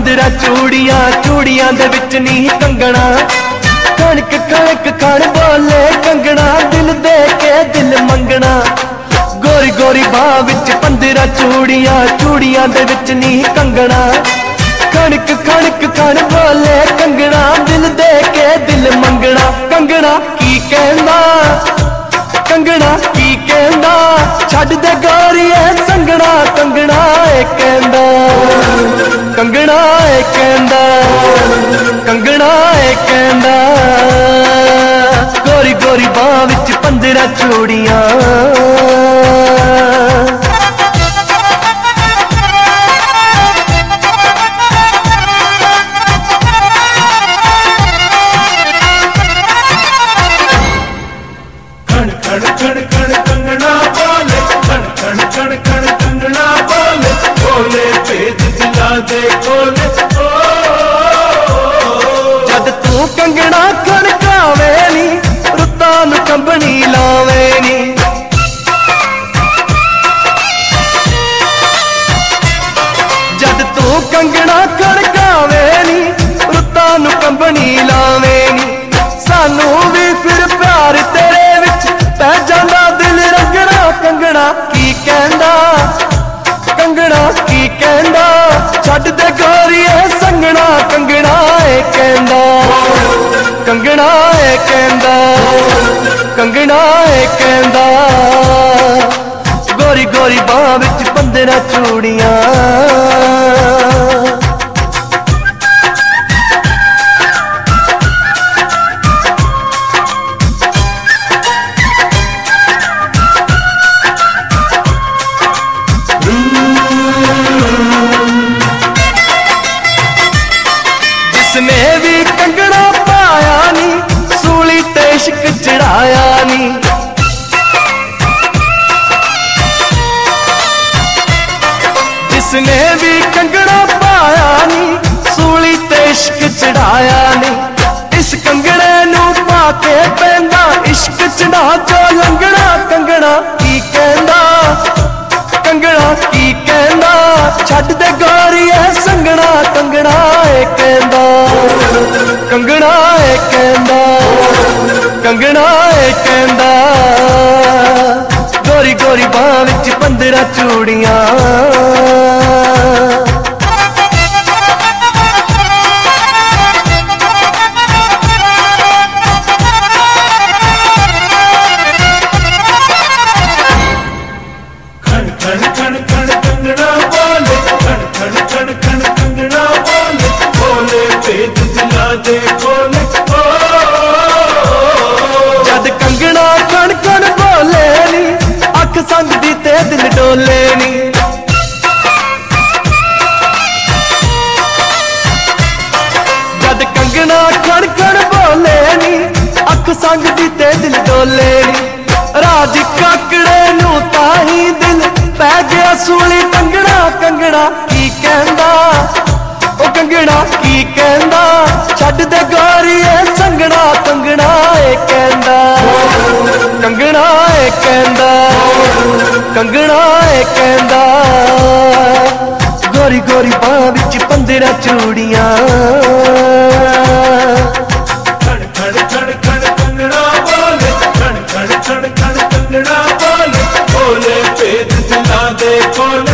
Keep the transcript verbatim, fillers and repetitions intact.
पंद्रह चूड़ियां चूड़ियां दे विच नी कंगना, कणक कणक कण बोले कंगना, दिल दे के दिल मंगना। गोरी गोरी बाह विच पंद्रह चूड़ियां चूड़ियां दे विच नी कंगना, कणक कणक कण बोले कंगना, दिल दे के दिल मंगना। कंगना की कहंदा कंगना की कहंदा, छड्ड दे गोरीए संगना, कंगना ए कहंदा, कंगना ए कहंदा, कंगना ए कहंदा। गोरी गोरी बाह विच पंद्रह चूड़ियां, खण खण खण कंगना बोले, खण खण खण खण कंगना बोले, बोले भेद दिला दे खोले। जद तू कंगना खड़कावे नी, रुत्तां नूं कंबनी लावे नी। जद तू कंगना खड़कावे नी, रुत्तां नूं कंबनी लावे नी। सानू भी फिर प्यार तेरे विच पै जांदा दिल रंगना। कंगना की कहंदा कंगना की कहंदा, छड्ड दे गोरीए संगना, कंगना ए कहंदा, कंगना ए कहंदा, कंगना ए कहंदा। गोरी गोरी बाह विच पंद्रह चूड़ियां, जिसने भी कंगना पाया नी, सूली ते इश्क चढ़ाया नी। जिसने भी कंगना पाया नी, सूली ते इश्क चढ़ाया नी। इस कंगने नू पाके पैंदा इश्क चढ़ा चो लंगना। कंगना की कहंदा कंगना की कहंदा, छड्ड दे गोरीए संगना, कंगना ए कहंदा, कंगना ए कहंदा, कंगना ए कहंदा। गोरी गोरी बाह विच पंद्रह चूड़ियां, खण खण खण कंगना बोले, खण खण खण खण कंगना बोले, बोले भेद दिला दे खोले। जद कंगना कण कण बोले नी, अख संगदी ते दिल डोले नी। जद कंगना कण कण बोले नी, अख संगदी ते दिल डोले नी। राज काकड़े नू ताही दिल पै गया सूली कंगना। कंगना की कहंदा ओ कंगना की कहंदा, छड्ड दे गोरीए संगना, कंगना ए कहंदा, कंगना ए कहंदा, कंगना ए कहंदा। गोरी गोरी बाह विच पंद्रह चूड़ियां, खण खण खण खण कंगना बोले, खण खण खण खण कंगना बोले, बोले भेद दिला दे खोले।